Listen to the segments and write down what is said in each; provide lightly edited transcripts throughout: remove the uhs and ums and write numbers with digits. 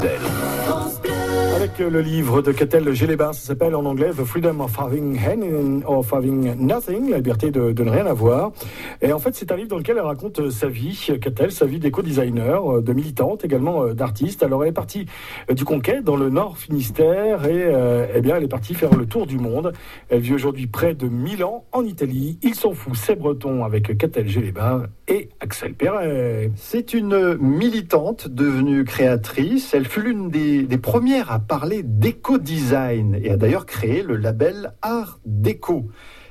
Avec le livre de Catel Gélébart, ça s'appelle en anglais The Freedom of Having Nothing, la liberté de ne rien avoir. Et en fait, c'est un livre dans lequel elle raconte sa vie, Catel, sa vie d'éco-designer, de militante, également d'artiste. Alors elle est partie du Conquet, dans le Nord Finistère, et eh bien elle est partie faire le tour du monde. Elle vit aujourd'hui près de Milan, en Italie. Ils s'en foutent, c'est breton, avec Catel Gélébart et Axel Perret. C'est une militante devenue créatrice. Elle fut l'une des premières à parler d'éco-design et a d'ailleurs créé le label Art Déco.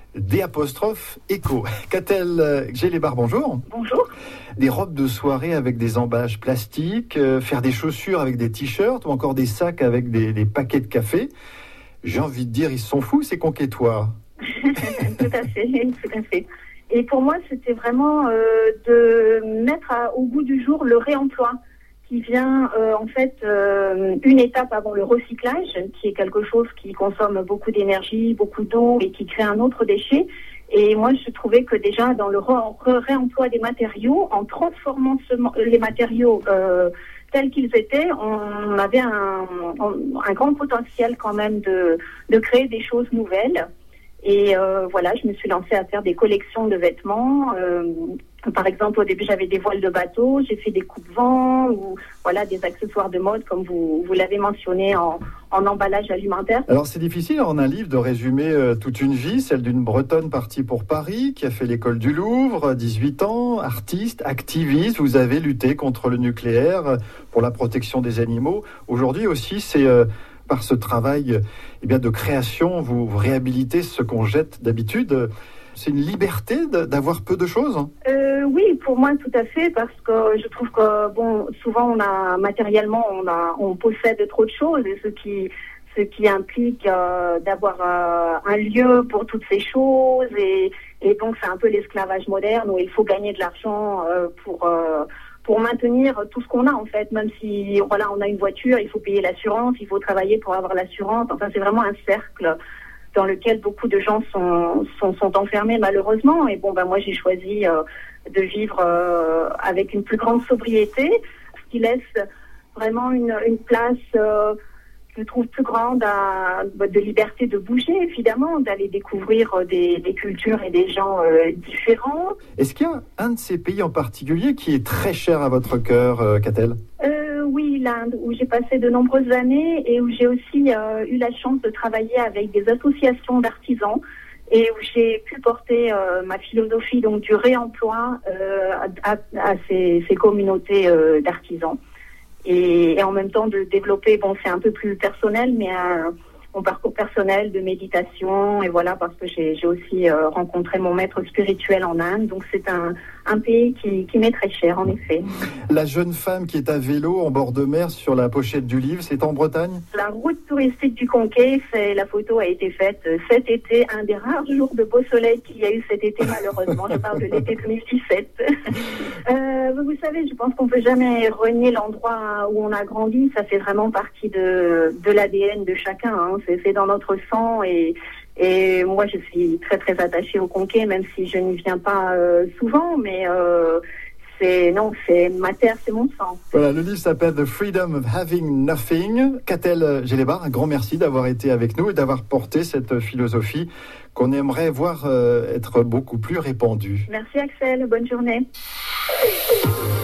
D'-éco. Catel Gélébart, bonjour. Bonjour. Des robes de soirée avec des emballages plastiques, faire des chaussures avec des t-shirts ou encore des sacs avec des paquets de café. J'ai envie de dire, ils sont fous, ces conquêtoires. Tout à fait. Et pour moi, c'était vraiment de mettre au goût du jour le réemploi, qui vient une étape avant le recyclage, qui est quelque chose qui consomme beaucoup d'énergie, beaucoup d'eau et qui crée un autre déchet. Et moi, je trouvais que déjà dans le réemploi des matériaux, en transformant les matériaux tels qu'ils étaient, on avait un grand potentiel quand même de créer des choses nouvelles. Et je me suis lancée à faire des collections de vêtements. Par exemple, au début, j'avais des voiles de bateau, j'ai fait des coupe-vents ou des accessoires de mode, comme vous l'avez mentionné, en emballage alimentaire. Alors, c'est difficile en un livre de résumer toute une vie, celle d'une Bretonne partie pour Paris, qui a fait l'école du Louvre, 18 ans, artiste, activiste. Vous avez lutté contre le nucléaire, pour la protection des animaux. Aujourd'hui aussi, c'est par ce travail de création, vous réhabilitez ce qu'on jette d'habitude. C'est une liberté d'avoir peu de choses. Oui, pour moi, tout à fait, parce que je trouve que souvent matériellement, on possède trop de choses, et ce qui implique d'avoir un lieu pour toutes ces choses, et donc c'est un peu l'esclavage moderne où il faut gagner de l'argent pour maintenir tout ce qu'on a, en fait. Même si on a une voiture, il faut payer l'assurance, il faut travailler pour avoir l'assurance. Enfin, c'est vraiment un cercle dans lequel beaucoup de gens sont enfermés, malheureusement. Et moi, j'ai choisi de vivre avec une plus grande sobriété, ce qui laisse vraiment une place, je trouve, plus grande de liberté de bouger, évidemment, d'aller découvrir des cultures et des gens différents. Est-ce qu'il y a un de ces pays en particulier qui est très cher à votre cœur, Catel ? Oui, l'Inde, où j'ai passé de nombreuses années et où j'ai aussi eu la chance de travailler avec des associations d'artisans et où j'ai pu porter ma philosophie donc du réemploi à ces communautés d'artisans. Et en même temps de développer, c'est un peu plus personnel, mais mon parcours personnel de méditation, et parce que j'ai aussi rencontré mon maître spirituel en Inde, donc c'est un pays qui m'est très cher, en effet. La jeune femme qui est à vélo en bord de mer sur la pochette du livre, c'est en Bretagne ? La route touristique du Conquet, la photo a été faite cet été, un des rares jours de beau soleil qu'il y a eu cet été, malheureusement. Je parle de l'été 2017. Vous savez, je pense qu'on ne peut jamais renier l'endroit où on a grandi. Ça fait vraiment partie de l'ADN de chacun, hein. C'est dans notre sang et moi je suis très très attachée au Conquet, même si je n'y viens pas souvent, mais c'est ma terre, c'est mon sang. Voilà, le livre s'appelle The Freedom of Having Nothing. Catel Gélébart, un grand merci d'avoir été avec nous et d'avoir porté cette philosophie qu'on aimerait voir être beaucoup plus répandue. Merci Axel, bonne journée.